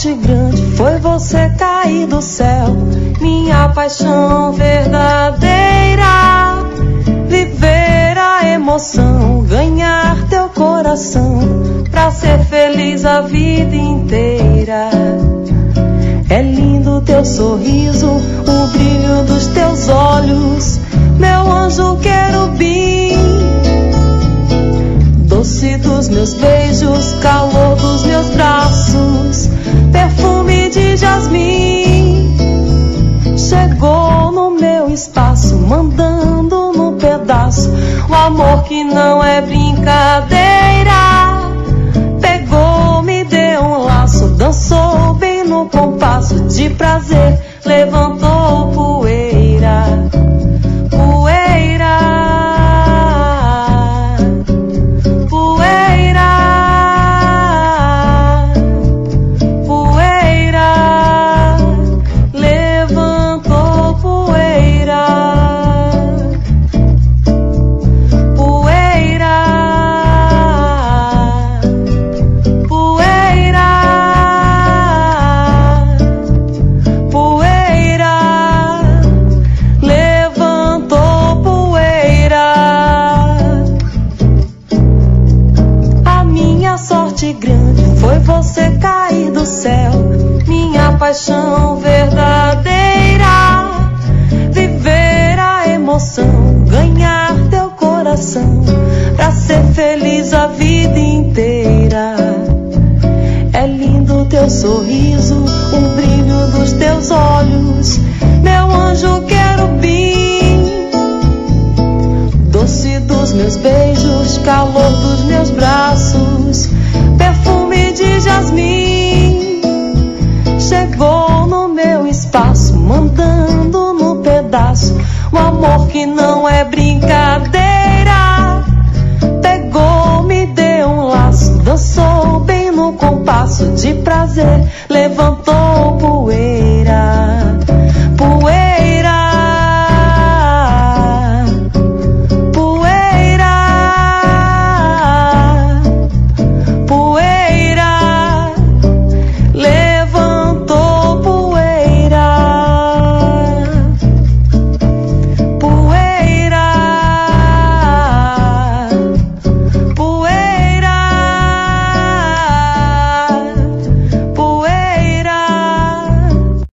sorte grande foi você cair do céu, minha paixão verdadeira. Viver a emoção, ganhar teu coração, pra ser feliz a vida inteira. É lindo teu sorriso, o brilho dos teus olhos, meu anjo querubim. Doce dos meus beijos, calor dos meus braços, perfume de jasmim. Chegou no meu espaço, mandando no pedaço o amor que não é brincadeira. Pegou, me deu um laço, dançou bem no compasso de prazer, levantou poeira, poeira, poeira, poeira, levantou poeira, poeira, poeira, poeira, levantou poeira. A minha sorte grande foi você cair do céu, minha paixão verdadeira. Viver a emoção, ganhar teu coração, pra ser feliz a vida inteira. É lindo teu sorriso, o brilho dos teus olhos, meu anjo querubim. Doce dos meus beijos, calor dos meus braços, perfume de jasmim. Chegou no meu espaço, mandando no pedaço o amor que não é brincadeira.